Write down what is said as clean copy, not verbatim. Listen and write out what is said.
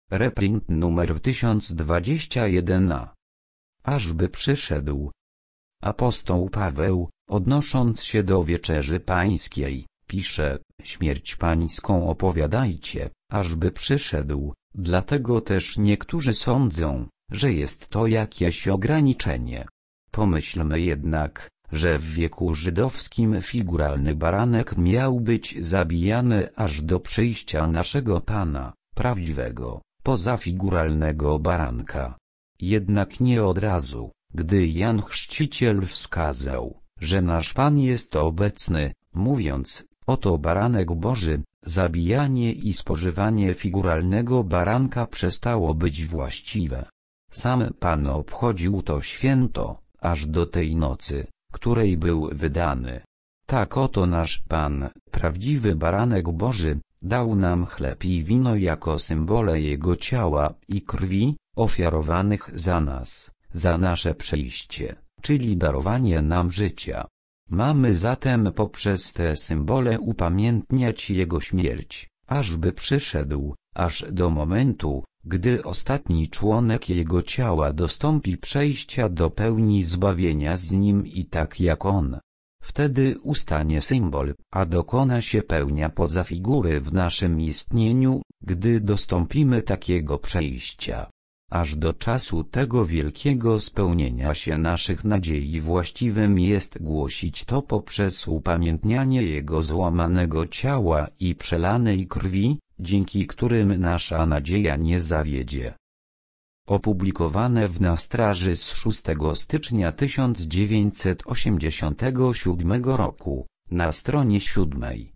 Reprint numer 1021a. Ażby przyszedł. Apostoł Paweł, odnosząc się do Wieczerzy Pańskiej, pisze: śmierć Pańską opowiadajcie, ażby przyszedł. Dlatego też niektórzy sądzą, że jest to jakieś ograniczenie. Pomyślmy jednak, że w wieku żydowskim figuralny baranek miał być zabijany aż do przyjścia naszego Pana, prawdziwego, pozafiguralnego baranka. Jednak nie od razu, gdy Jan Chrzciciel wskazał, że nasz Pan jest obecny, mówiąc: oto baranek Boży, zabijanie i spożywanie figuralnego baranka przestało być właściwe. Sam Pan obchodził to święto, aż do tej nocy, której był wydany. Tak oto nasz Pan, prawdziwy baranek Boży, dał nam chleb i wino jako symbole Jego ciała i krwi, ofiarowanych za nas, za nasze przejście, czyli darowanie nam życia. Mamy zatem poprzez te symbole upamiętniać Jego śmierć, ażby przyszedł, aż do momentu, gdy ostatni członek Jego ciała dostąpi przejścia do pełni zbawienia z Nim i tak jak On. Wtedy ustanie symbol, a dokona się pełnia pozafigury w naszym istnieniu, gdy dostąpimy takiego przejścia. Aż do czasu tego wielkiego spełnienia się naszych nadziei właściwym jest głosić to poprzez upamiętnianie Jego złamanego ciała i przelanej krwi, dzięki którym nasza nadzieja nie zawiedzie. Opublikowane w Na straży z 6 stycznia 1987 roku, na stronie 7.